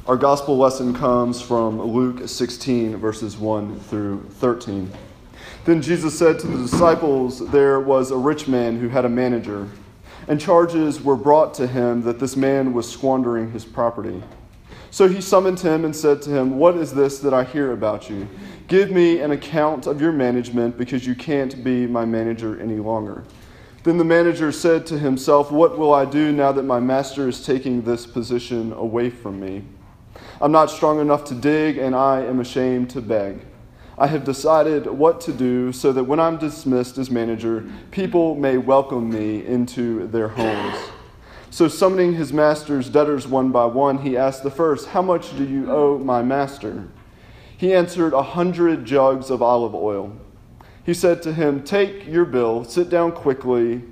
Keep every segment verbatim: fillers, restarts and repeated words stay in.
Our gospel lesson comes from Luke sixteen, verses one through thirteen. Then Jesus said to the disciples, "There was a rich man who had a manager, and charges were brought to him that this man was squandering his property. So he summoned him and said to him, 'What is this that I hear about you? Give me an account of your management, because you can't be my manager any longer.' Then the manager said to himself, 'What will I do now that my master is taking this position away from me? I'm not strong enough to dig, and I am ashamed to beg. I have decided what to do so that when I'm dismissed as manager, people may welcome me into their homes.' So summoning his master's debtors one by one, he asked the first, 'How much do you owe my master?' He answered, 'A hundred jugs of olive oil.' He said to him, 'Take your bill, sit down quickly,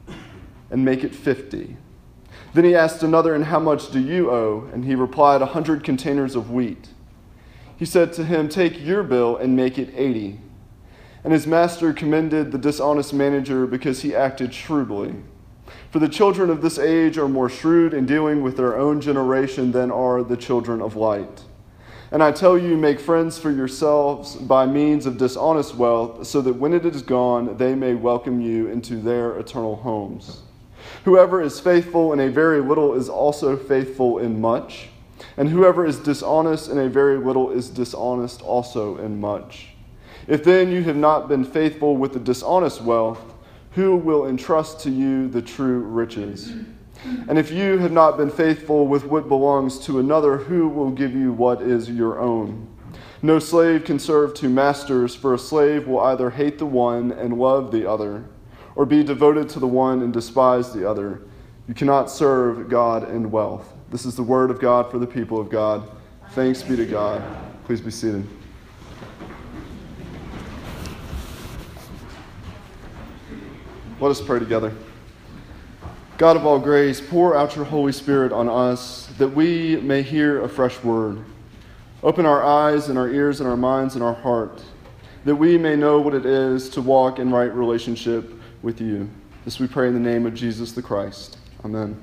and make it fifty.' Then he asked another, 'And how much do you owe?' And he replied, 'A hundred containers of wheat.' He said to him, 'Take your bill and make it eighty.' And his master commended the dishonest manager because he acted shrewdly. For the children of this age are more shrewd in dealing with their own generation than are the children of light. And I tell you, make friends for yourselves by means of dishonest wealth, so that when it is gone, they may welcome you into their eternal homes. Whoever is faithful in a very little is also faithful in much, and whoever is dishonest in a very little is dishonest also in much. If then you have not been faithful with the dishonest wealth, who will entrust to you the true riches? And if you have not been faithful with what belongs to another, who will give you what is your own? No slave can serve two masters, for a slave will either hate the one and love the other, or be devoted to the one and despise the other. You cannot serve God and wealth." This is the word of God for the people of God. Thanks be to God. Please be seated. Let us pray together. God of all grace, pour out your Holy Spirit on us that we may hear a fresh word. Open our eyes and our ears and our minds and our heart, that we may know what it is to walk in right relationship with you. This we pray in the name of Jesus the Christ. Amen.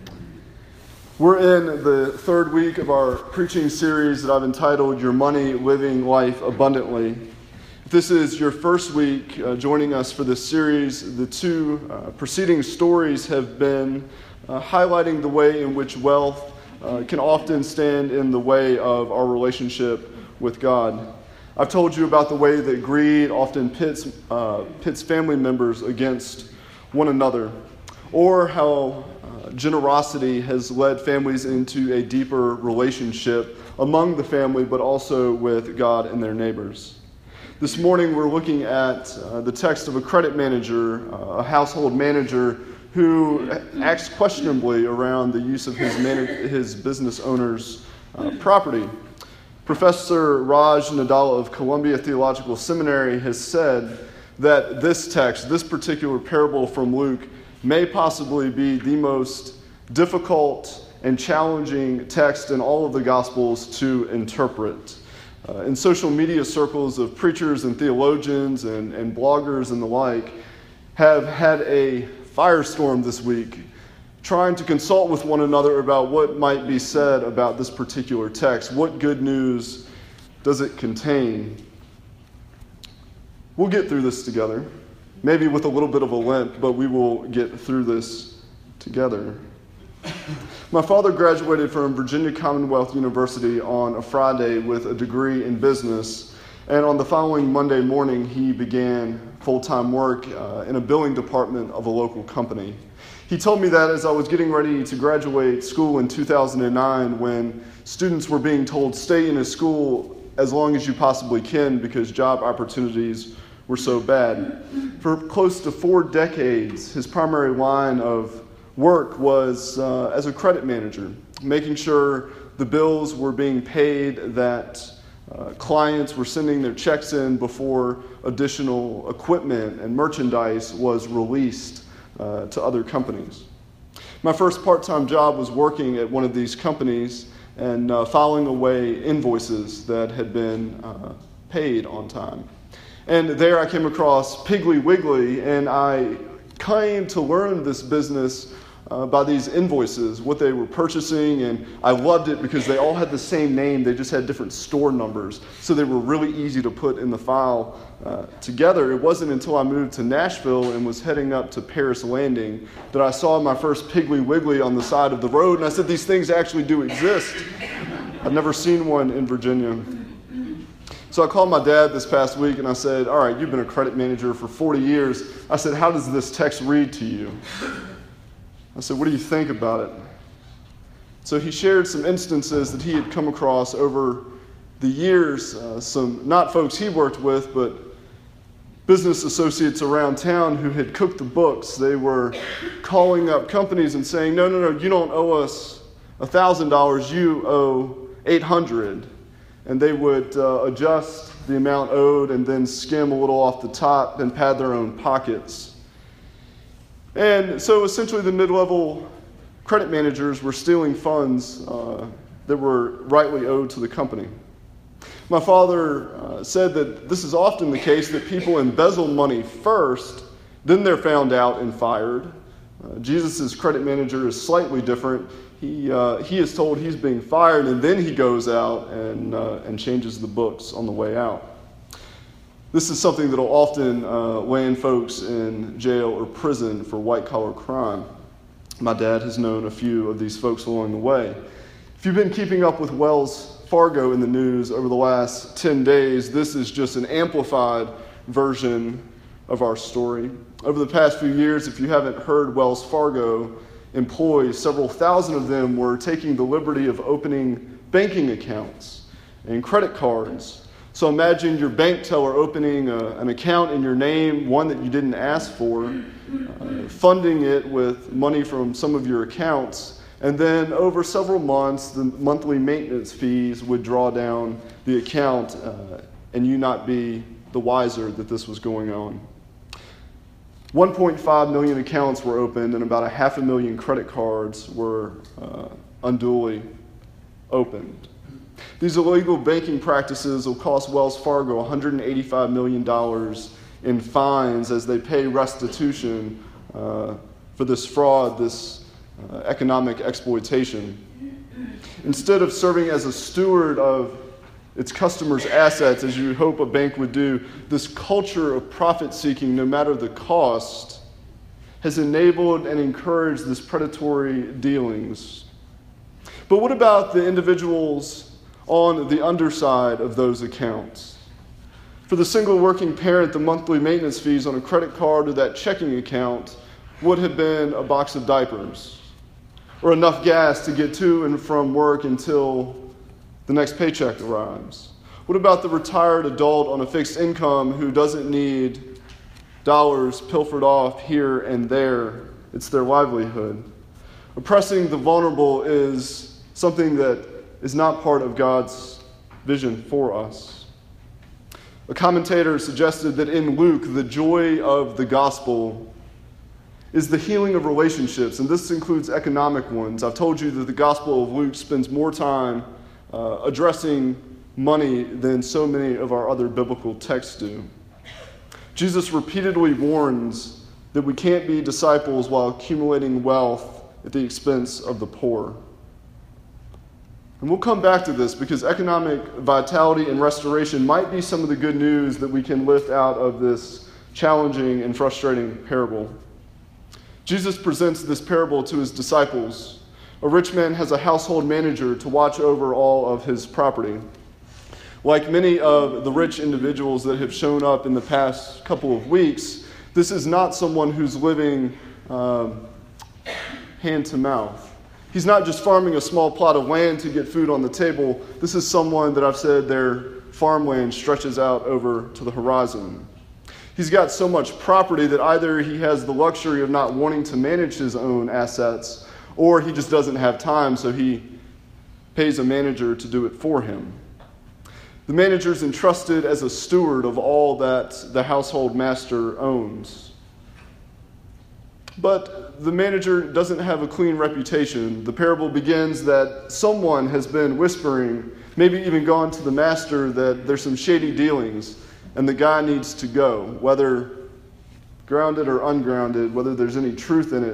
We're in the third week of our preaching series that I've entitled Your Money Living Life Abundantly. If this is your first week uh, joining us for this series, the two uh, preceding stories have been uh, highlighting the way in which wealth uh, can often stand in the way of our relationship with God. I've told you about the way that greed often pits, uh, pits family members against one another, or how uh, generosity has led families into a deeper relationship among the family, but also with God and their neighbors. This morning we're looking at uh, the text of a credit manager, uh, a household manager, who acts questionably around the use of his, man- his business owner's uh, property. Professor Raj Nadala of Columbia Theological Seminary has said that this text, this particular parable from Luke, may possibly be the most difficult and challenging text in all of the Gospels to interpret. Uh, in social media circles of preachers and theologians and, and bloggers and the like have had a firestorm this week trying to consult with one another about what might be said about this particular text. What good news does it contain? We'll get through this together, maybe with a little bit of a limp, but we will get through this together. My father graduated from Virginia Commonwealth University on a Friday with a degree in business, and on the following Monday morning, he began full-time work uh, in a billing department of a local company. He told me that as I was getting ready to graduate school in two thousand nine, when students were being told, stay in a school as long as you possibly can because job opportunities were so bad. For close to four decades, his primary line of work was uh, as a credit manager, making sure the bills were being paid, that uh, clients were sending their checks in before additional equipment and merchandise was released uh, to other companies. My first part-time job was working at one of these companies and uh, filing away invoices that had been uh, paid on time. And there I came across Piggly Wiggly, and I came to learn this business uh, by these invoices, what they were purchasing, and I loved it because they all had the same name. They just had different store numbers, so they were really easy to put in the file uh, together. It wasn't until I moved to Nashville and was heading up to Paris Landing that I saw my first Piggly Wiggly on the side of the road, and I said, these things actually do exist. I've never seen one in Virginia. So I called my dad this past week and I said, all right, you've been a credit manager for forty years. I said, how does this text read to you? I said, what do you think about it? So he shared some instances that he had come across over the years, uh, some not folks he worked with, but business associates around town who had cooked the books. They were calling up companies and saying, no, no, no, you don't owe us one thousand dollars, you owe eight hundred dollars. And they would uh, adjust the amount owed and then skim a little off the top and pad their own pockets. And so essentially the mid-level credit managers were stealing funds uh, that were rightly owed to the company. My father uh, said that this is often the case, that people embezzle money first, then they're found out and fired. Uh, Jesus' credit manager is slightly different. He, uh, he is told he's being fired, and then he goes out and, uh, and changes the books on the way out. This is something that will often uh, land folks in jail or prison for white-collar crime. My dad has known a few of these folks along the way. If you've been keeping up with Wells Fargo in the news over the last ten days, this is just an amplified version of our story. Over the past few years, if you haven't heard, Wells Fargo employees, several thousand of them, were taking the liberty of opening banking accounts and credit cards. So imagine your bank teller opening a, an account in your name, one that you didn't ask for, uh, funding it with money from some of your accounts, and then over several months, the monthly maintenance fees would draw down the account, uh, and you not be the wiser that this was going on. one point five million accounts were opened, and about a half a million credit cards were uh, unduly opened. These illegal banking practices will cost Wells Fargo one hundred eighty-five million dollars in fines as they pay restitution uh, for this fraud, this uh, economic exploitation. Instead of serving as a steward of its customers' assets, as you hope a bank would do, this culture of profit-seeking, no matter the cost, has enabled and encouraged this predatory dealings. But what about the individuals on the underside of those accounts? For the single working parent, the monthly maintenance fees on a credit card or that checking account would have been a box of diapers or enough gas to get to and from work until the next paycheck arrives. What about the retired adult on a fixed income who doesn't need dollars pilfered off here and there? It's their livelihood. Oppressing the vulnerable is something that is not part of God's vision for us. A commentator suggested that in Luke, the joy of the gospel is the healing of relationships, and this includes economic ones. I've told you that the Gospel of Luke spends more time uh, addressing money than so many of our other biblical texts do. Jesus repeatedly warns that we can't be disciples while accumulating wealth at the expense of the poor. And we'll come back to this because economic vitality and restoration might be some of the good news that we can lift out of this challenging and frustrating parable. Jesus presents this parable to his disciples. A rich man has a household manager to watch over all of his property. Like many of the rich individuals that have shown up in the past couple of weeks, this is not someone who's living um, hand to mouth. He's not just farming a small plot of land to get food on the table. This is someone that I've said their farmland stretches out over to the horizon. He's got so much property that either he has the luxury of not wanting to manage his own assets, or he just doesn't have time, so he pays a manager to do it for him. The manager is entrusted as a steward of all that the household master owns. But the manager doesn't have a clean reputation. The parable begins that someone has been whispering, maybe even gone to the master, that there's some shady dealings and the guy needs to go, whether grounded or ungrounded, whether there's any truth in it.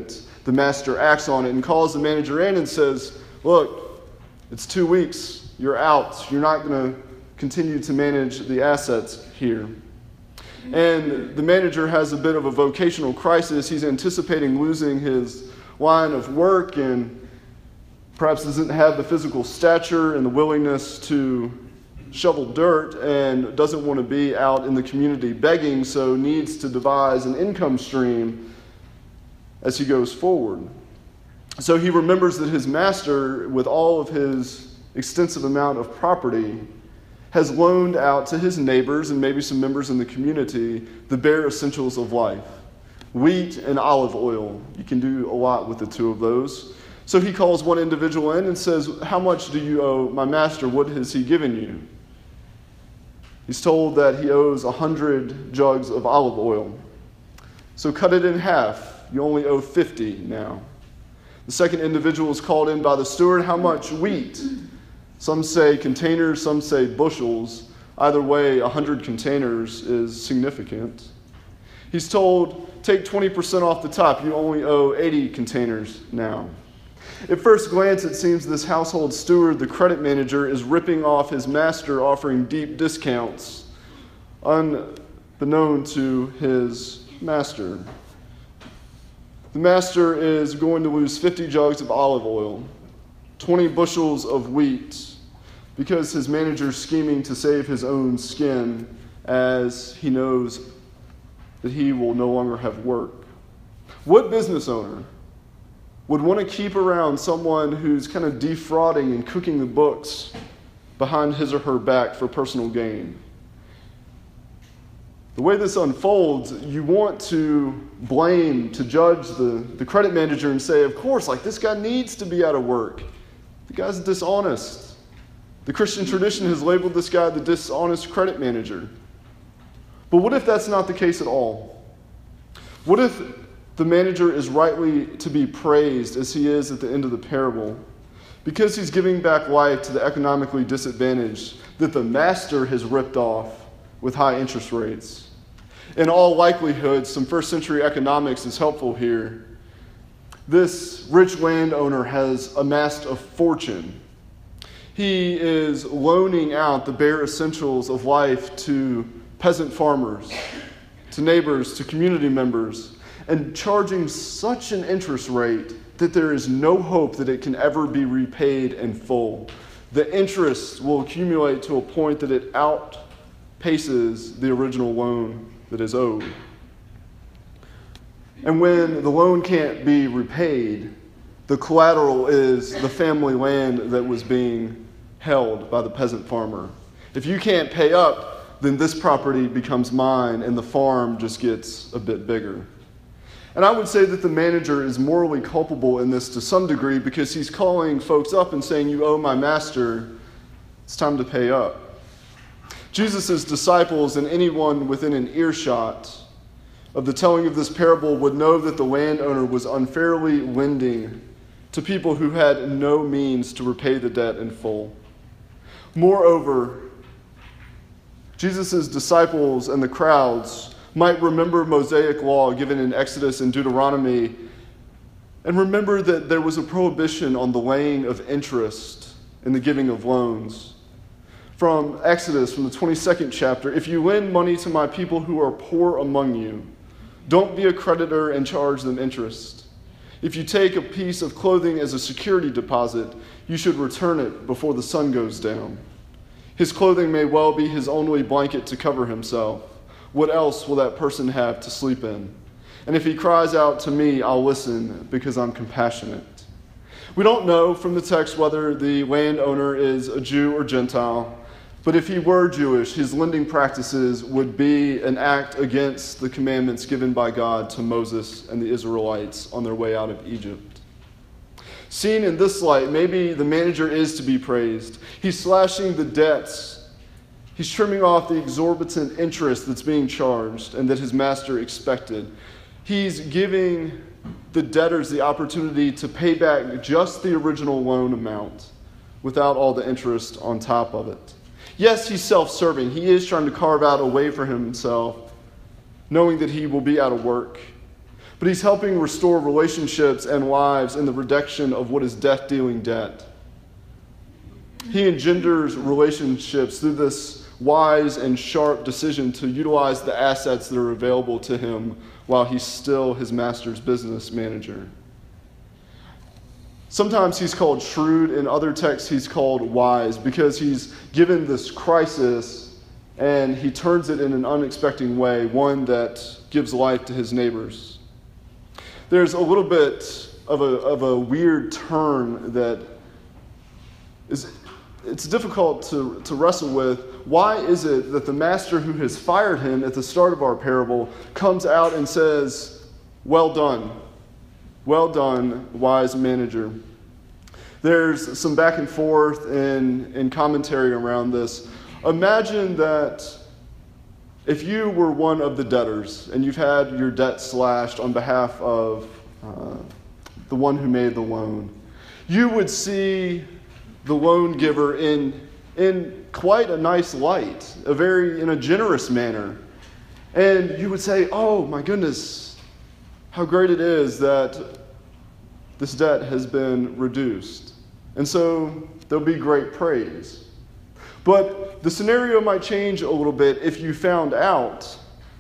the master acts on it and calls the manager in and says, look, it's two weeks. You're out. You're not going to continue to manage the assets here. And the manager has a bit of a vocational crisis. He's anticipating losing his line of work and perhaps doesn't have the physical stature and the willingness to shovel dirt and doesn't want to be out in the community begging, so needs to devise an income stream as he goes forward. So he remembers that his master, with all of his extensive amount of property, has loaned out to his neighbors and maybe some members in the community the bare essentials of life. Wheat and olive oil. You can do a lot with the two of those. So he calls one individual in and says, how much do you owe my master? What has he given you? He's told that he owes a hundred jugs of olive oil. So cut it in half. You only owe fifty now. The second individual is called in by the steward. How much wheat? Some say containers, some say bushels. Either way, a hundred containers is significant. He's told, take twenty percent off the top. You only owe eighty containers now. At first glance, it seems this household steward, the credit manager, is ripping off his master, offering deep discounts, unbeknown to his master. The master is going to lose fifty jugs of olive oil, twenty bushels of wheat, because his manager is scheming to save his own skin as he knows that he will no longer have work. What business owner would want to keep around someone who's kind of defrauding and cooking the books behind his or her back for personal gain? The way this unfolds, you want to blame, to judge the, the credit manager and say, of course, like this guy needs to be out of work. The guy's dishonest. The Christian tradition has labeled this guy the dishonest credit manager. But what if that's not the case at all? What if the manager is rightly to be praised as he is at the end of the parable because he's giving back life to the economically disadvantaged that the master has ripped off with high interest rates? In all likelihood, some first century economics is helpful here. This rich landowner has amassed a fortune. He is loaning out the bare essentials of life to peasant farmers, to neighbors, to community members, and charging such an interest rate that there is no hope that it can ever be repaid in full. The interest will accumulate to a point that it outpaces the original loan that is owed. And when the loan can't be repaid, the collateral is the family land that was being held by the peasant farmer. If you can't pay up, then this property becomes mine and the farm just gets a bit bigger. And I would say that the manager is morally culpable in this to some degree because he's calling folks up and saying, you owe my master, it's time to pay up. Jesus' disciples and anyone within an earshot of the telling of this parable would know that the landowner was unfairly lending to people who had no means to repay the debt in full. Moreover, Jesus' disciples and the crowds might remember Mosaic law given in Exodus and Deuteronomy and remember that there was a prohibition on the laying of interest in the giving of loans. From Exodus, from the twenty-second chapter, if you lend money to my people who are poor among you, don't be a creditor and charge them interest. If you take a piece of clothing as a security deposit, you should return it before the sun goes down. His clothing may well be his only blanket to cover himself. What else will that person have to sleep in? And if he cries out to me, I'll listen because I'm compassionate. We don't know from the text whether the landowner is a Jew or Gentile, but if he were Jewish, his lending practices would be an act against the commandments given by God to Moses and the Israelites on their way out of Egypt. Seen in this light, maybe the manager is to be praised. He's slashing the debts. He's trimming off the exorbitant interest that's being charged and that his master expected. He's giving the debtors the opportunity to pay back just the original loan amount without all the interest on top of it. Yes, he's self-serving. He is trying to carve out a way for himself, knowing that he will be out of work. but he's helping restore relationships and lives in the reduction of what is death-dealing debt. He engenders relationships through this wise and sharp decision to utilize the assets that are available to him while he's still his master's business manager. Sometimes he's called shrewd, in other texts he's called wise, because he's given this crisis and he turns it in an unexpected way, one that gives life to his neighbors. There's a little bit of a, of a weird turn that is, it's difficult to, to wrestle with. Why is it that the master who has fired him at the start of our parable comes out and says, "Well done, well done, wise manager"? There's some back and forth in, in commentary around this. Imagine that if you were one of the debtors and you've had your debt slashed on behalf of uh, the one who made the loan, you would see the loan giver in, in quite a nice light, a very in a generous manner. And you would say, "Oh my goodness, how great it is that this debt has been reduced." And so there'll be great praise. But the scenario might change a little bit if you found out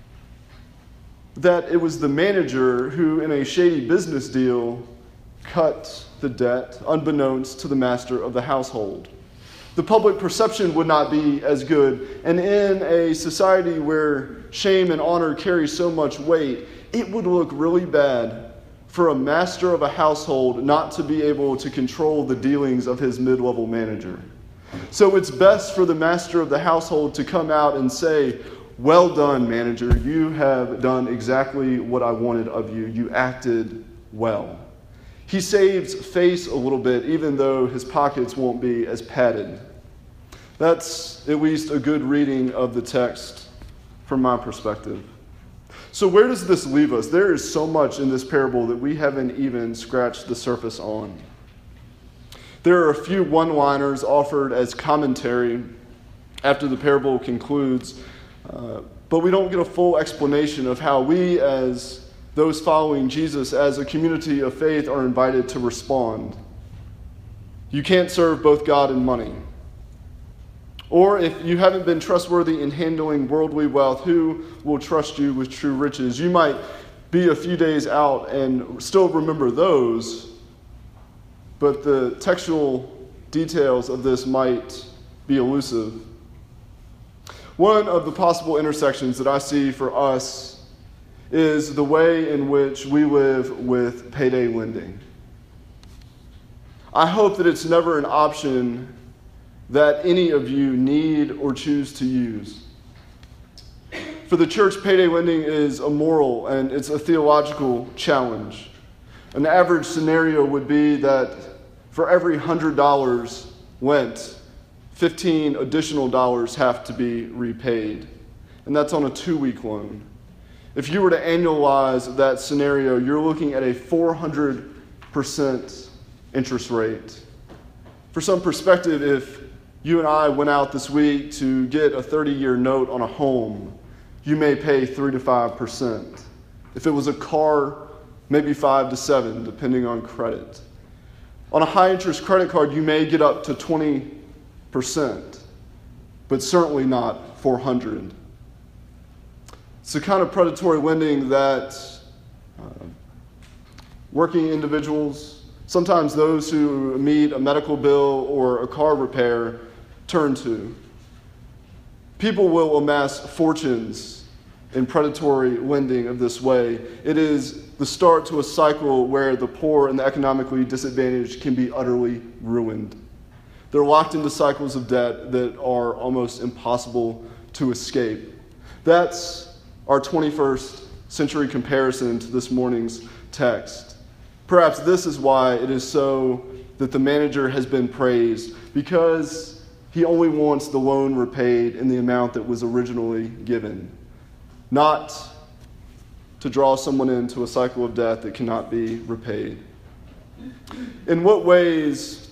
that it was the manager who, in a shady business deal, cut the debt unbeknownst to the master of the household. The public perception would not be as good. And in a society where shame and honor carry so much weight, it would look really bad for a master of a household not to be able to control the dealings of his mid-level manager. So it's best for the master of the household to come out and say, "Well done, manager. You have done exactly what I wanted of you. You acted well." He saves face a little bit, even though his pockets won't be as padded. That's at least a good reading of the text from my perspective. So where does this leave us? There is so much in this parable that we haven't even scratched the surface on. There are a few one-liners offered as commentary after the parable concludes, uh, but we don't get a full explanation of how we, as those following Jesus, as a community of faith, are invited to respond. You can't serve both God and money. Or if you haven't been trustworthy in handling worldly wealth, who will trust you with true riches? You might be a few days out and still remember those, but the textual details of this might be elusive. One of the possible intersections that I see for us is the way in which we live with payday lending. I hope that it's never an option that any of you need or choose to use. For the church, payday lending is a moral and it's a theological challenge. An average scenario would be that for every one hundred dollars lent, fifteen additional dollars have to be repaid. And that's on a two-week loan. If you were to annualize that scenario, you're looking at a four hundred percent interest rate. For some perspective, if you and I went out this week to get a thirty-year note on a home, you may pay three to five percent. If it was a car, maybe five to seven, depending on credit. On a high-interest credit card, you may get up to twenty percent, but certainly not four hundred. It's the kind of predatory lending that uh, working individuals, sometimes those who need a medical bill or a car repair, turn to. People will amass fortunes in predatory lending of this way. It is the start to a cycle where the poor and the economically disadvantaged can be utterly ruined. They're locked into cycles of debt that are almost impossible to escape. That's our twenty-first century comparison to this morning's text. Perhaps this is why it is so that the manager has been praised, because he only wants the loan repaid in the amount that was originally given, not to draw someone into a cycle of debt that cannot be repaid. In what ways,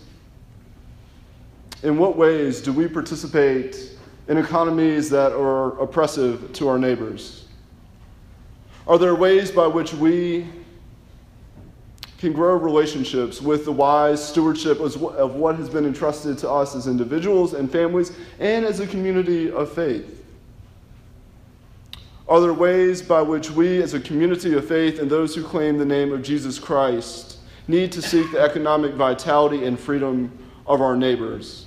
in what ways do we participate in economies that are oppressive to our neighbors? Are there ways by which we can grow relationships with the wise stewardship of what has been entrusted to us as individuals and families and as a community of faith? Are there ways by which we as a community of faith and those who claim the name of Jesus Christ need to seek the economic vitality and freedom of our neighbors?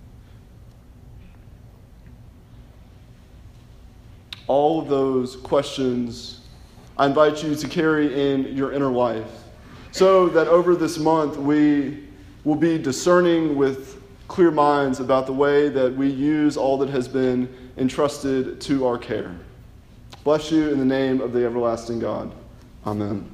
All of those questions I invite you to carry in your inner life, so that over this month we will be discerning with clear minds about the way that we use all that has been entrusted to our care. Bless you in the name of the everlasting God. Amen.